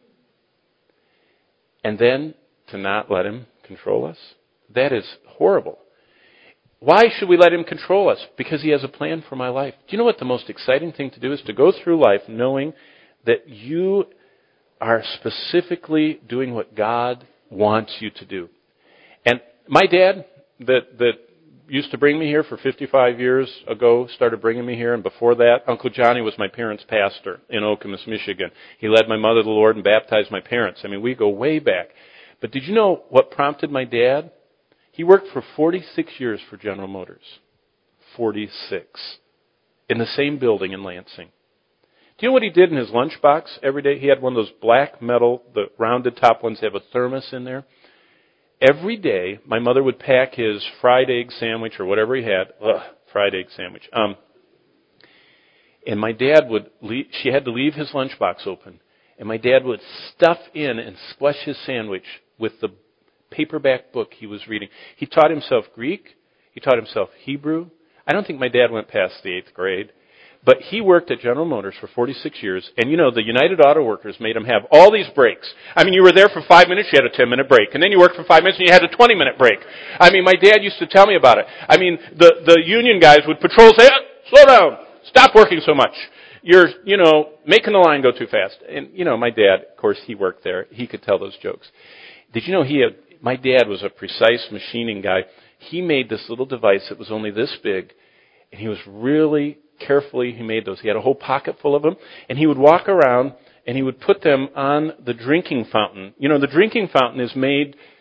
And then to not let Him control us? That is horrible. Why should we let Him control us? Because He has a plan for my life. Do you know what the most exciting thing to do is? To go through life knowing that you are specifically doing what God wants you to do. And my dad, that that used to bring me here for fifty-five years ago, started bringing me here, and before that, Uncle Johnny was my parents' pastor in Okemos, Michigan. He led my mother to the Lord and baptized my parents. I mean, we go way back. But did you know what prompted my dad? He worked for forty-six years for General Motors. forty-six. In the same building in Lansing. Do you know what he did in his lunchbox every day? He had one of those black metal, the rounded top ones that have a thermos in there. Every day, my mother would pack his fried egg sandwich or whatever he had. Ugh, fried egg sandwich. Um, and my dad would, leave, she had to leave his lunchbox open. And my dad would stuff in and squash his sandwich with the paperback book he was reading. He taught himself Greek. He taught himself Hebrew. I don't think my dad went past the eighth grade. But he worked at General Motors for forty-six years, and you know, the United Auto Workers made him have all these breaks. I mean, you were there for five minutes, you had a ten-minute break, and then you worked for five minutes, and you had a twenty-minute break. I mean, my dad used to tell me about it. I mean, the, the union guys would patrol, say, oh, slow down, stop working so much. You're, you know, making the line go too fast. And, you know, my dad, of course, he worked there. He could tell those jokes. Did you know he had, my dad was a precise machining guy. He made this little device that was only this big, and he was really carefully, he made those. He had a whole pocket full of them, and he would walk around, and he would put them on the drinking fountain. You know, the drinking fountain is made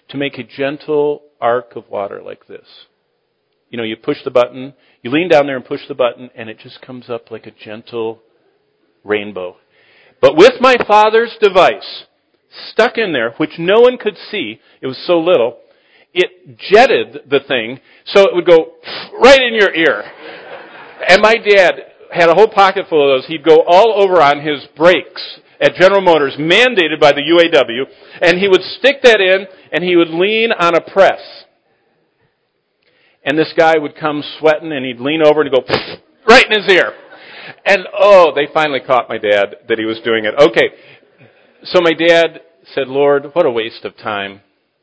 to make a gentle arc of water like this. You know, you push the button, you lean down there and push the button, and it just comes up like a gentle rainbow. But with my father's device stuck in there, which no one could see, it was so little, it jetted the thing so it would go right in your ear. And my dad had a whole pocket full of those. He'd go all over on his brakes at General Motors, mandated by the U A W, and he would stick that in, and he would lean on a press. And this guy would come sweating, and he'd lean over and go right in his ear. And, oh, they finally caught my dad that he was doing it. Okay, so my dad said, Lord, what a waste of time.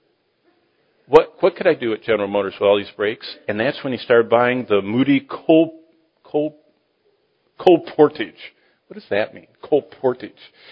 What what could I do at General Motors with all these brakes? And that's when he started buying the Moody Coal, coal, coal Portage. What does that mean? Coal Portage.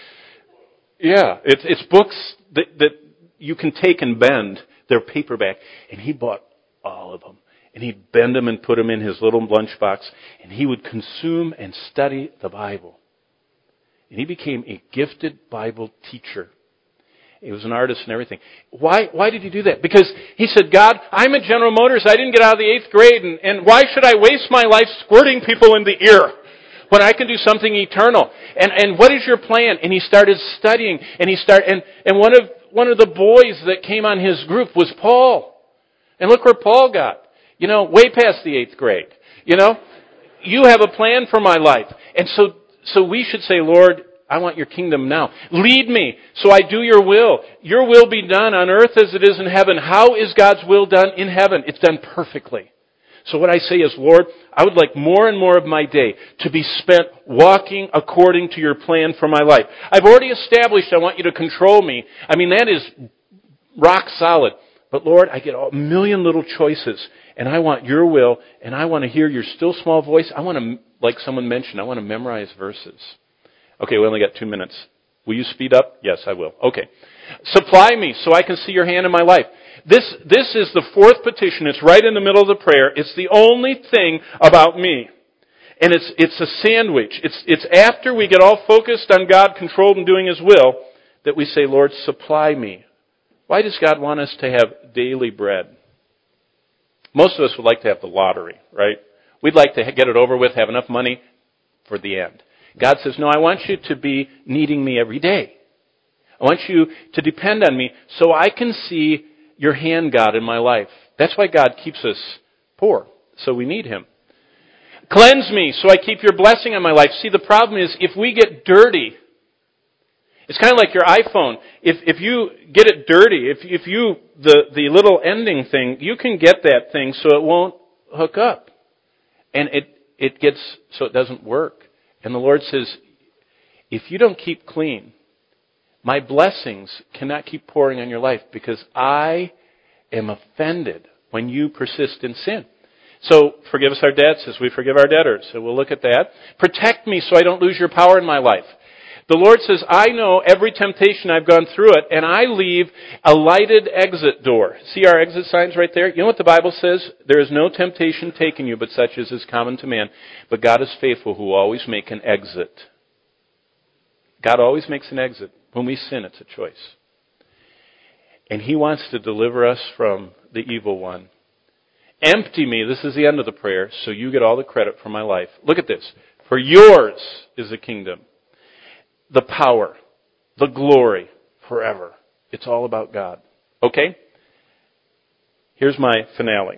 Yeah, it's it's books that, that you can take and bend. They're paperback. And he bought all of them. And he'd bend them and put them in his little lunchbox. And he would consume and study the Bible. And he became a gifted Bible teacher. He was an artist and everything. Why Why did he do that? Because he said, God, I'm at General Motors. I didn't get out of the eighth grade. And, and why should I waste my life squirting people in the ear when I can do something eternal? And and what is your plan? And he started studying. And he started, and, and one of one of the boys that came on his group was Paul. And look where Paul got. You know, way past the eighth grade. You know, you have a plan for my life. And so so we should say, Lord, I want your kingdom now. Lead me so I do your will. Your will be done on earth as it is in heaven. How is God's will done in heaven? It's done perfectly. So what I say is, Lord, I would like more and more of my day to be spent walking according to your plan for my life. I've already established I want you to control me. I mean, that is rock solid. But Lord, I get a million little choices, and I want your will, and I want to hear your still small voice. I want to, like someone mentioned, I want to memorize verses. Okay, we only got two minutes. Will you speed up? Yes, I will. Okay. Supply me so I can see your hand in my life. This, this is the fourth petition. It's right in the middle of the prayer. It's the only thing about me. And it's, it's a sandwich. It's, it's after we get all focused on God, controlled and doing His will, that we say, Lord, supply me. Why does God want us to have daily bread? Most of us would like to have the lottery, right? We'd like to get it over with, have enough money for the end. God says, no, I want you to be needing me every day. I want you to depend on me so I can see your hand, God, in my life. That's why God keeps us poor, so we need Him. Cleanse me so I keep your blessing on my life. See, the problem is if we get dirty, it's kind of like your iPhone. If if you get it dirty, if if you, the, the little ending thing, you can get that thing so it won't hook up. And it, it gets, so it doesn't work. And the Lord says, if you don't keep clean, my blessings cannot keep pouring on your life because I am offended when you persist in sin. So forgive us our debts as we forgive our debtors. So we'll look at that. Protect me so I don't lose your power in my life. The Lord says, I know every temptation, I've gone through it, and I leave a lighted exit door. See our exit signs right there? You know what the Bible says? There is no temptation taken you, but such as is common to man. But God is faithful, who will always make an exit. God always makes an exit. When we sin, it's a choice. And He wants to deliver us from the evil one. Empty me, this is the end of the prayer, so you get all the credit for my life. Look at this. For yours is the kingdom, the power, the glory, forever. It's all about God. Okay? Here's my finale.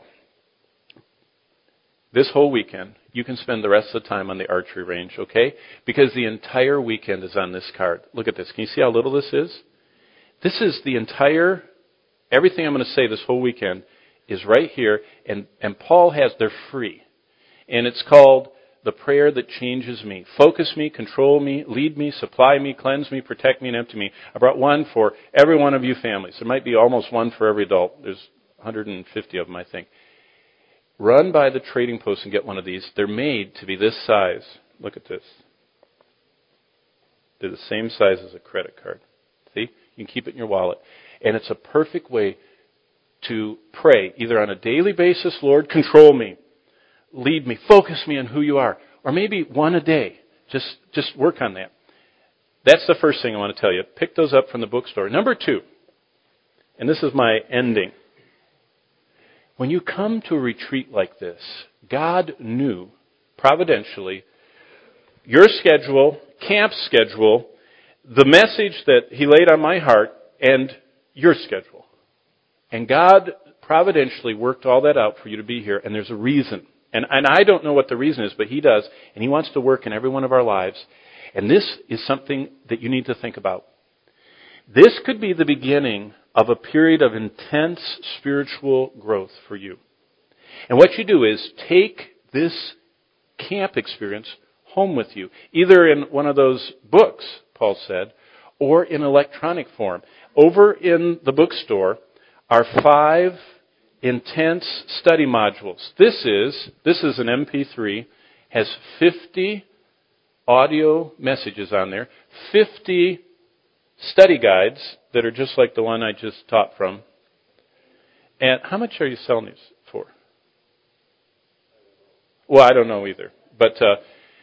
This whole weekend, you can spend the rest of the time on the archery range, okay? Because the entire weekend is on this card. Look at this. Can you see how little this is? This is the entire, everything I'm going to say this whole weekend is right here. And, and Paul has, they're free. And it's called the prayer that changes me. Focus me, control me, lead me, supply me, cleanse me, protect me, and empty me. I brought one for every one of you families. There might be almost one for every adult. There's one hundred fifty of them, I think. Run by the trading post and get one of these. They're made to be this size. Look at this. They're the same size as a credit card. See? You can keep it in your wallet. And it's a perfect way to pray, either on a daily basis, Lord, control me. Lead me. Focus me on who you are. Or maybe one a day. Just, just work on that. That's the first thing I want to tell you. Pick those up from the bookstore. Number two, and this is my ending. When you come to a retreat like this, God knew, providentially, your schedule, camp schedule, the message that He laid on my heart, and your schedule. And God providentially worked all that out for you to be here, and there's a reason. And, and I don't know what the reason is, but He does, and He wants to work in every one of our lives. And this is something that you need to think about. This could be the beginning of a period of intense spiritual growth for you. And what you do is take this camp experience home with you, either in one of those books, Paul said, or in electronic form. Over in the bookstore are five intense study modules. This is this is an M P three, has fifty audio messages on there, fifty study guides that are just like the one I just taught from. And how much are you selling these for? Well, I don't know either. But uh,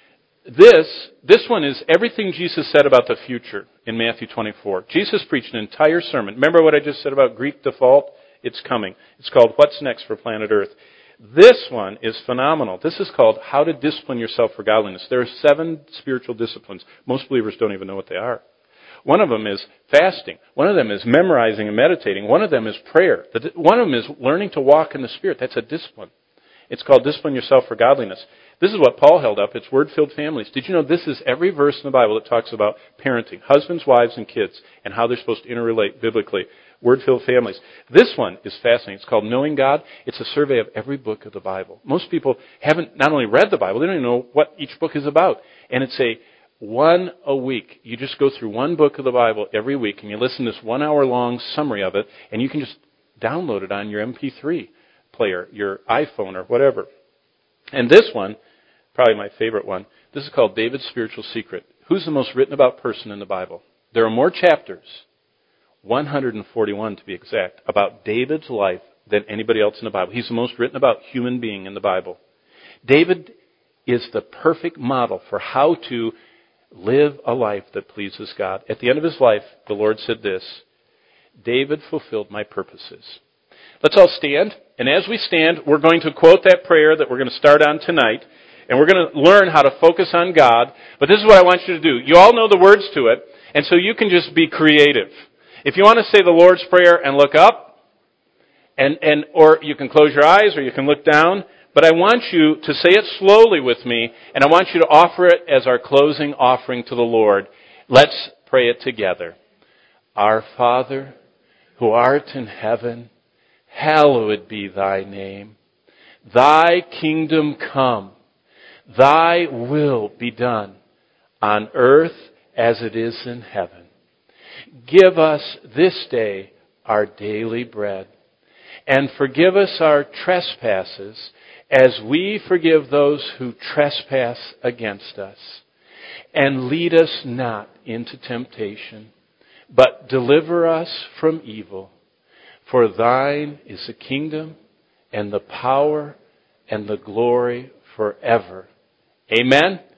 this this one is everything Jesus said about the future in Matthew twenty-four. Jesus preached an entire sermon. Remember what I just said about Greek default? It's coming. It's called What's Next for Planet Earth. This one is phenomenal. This is called How to Discipline Yourself for Godliness. There are seven spiritual disciplines. Most believers don't even know what they are. One of them is fasting. One of them is memorizing and meditating. One of them is prayer. One of them is learning to walk in the Spirit. That's a discipline. It's called Discipline Yourself for Godliness. This is what Paul held up. It's word-filled families. Did you know this is every verse in the Bible that talks about parenting, husbands, wives, and kids, and how they're supposed to interrelate biblically. Word-filled families. This one is fascinating. It's called Knowing God. It's a survey of every book of the Bible. Most people haven't not only read the Bible, they don't even know what each book is about. And it's a one a week. You just go through one book of the Bible every week, and you listen to this one-hour-long summary of it, and you can just download it on your M P three player, your iPhone, or whatever. And this one, probably my favorite one, this is called David's Spiritual Secret. Who's the most written about person in the Bible? There are more chapters, one hundred forty-one to be exact, about David's life than anybody else in the Bible. He's the most written about human being in the Bible. David is the perfect model for how to live a life that pleases God. At the end of his life, the Lord said this, David fulfilled my purposes. Let's all stand. And as we stand, we're going to quote that prayer that we're going to start on tonight. And we're going to learn how to focus on God. But this is what I want you to do. You all know the words to it. And so you can just be creative. If you want to say the Lord's Prayer and look up, and, and or you can close your eyes or you can look down. But I want you to say it slowly with me, and I want you to offer it as our closing offering to the Lord. Let's pray it together. Our Father, who art in heaven, hallowed be thy name. Thy kingdom come. Thy will be done on earth as it is in heaven. Give us this day our daily bread, and forgive us our trespasses as we forgive those who trespass against us. And lead us not into temptation, but deliver us from evil. For thine is the kingdom and the power and the glory forever. Amen.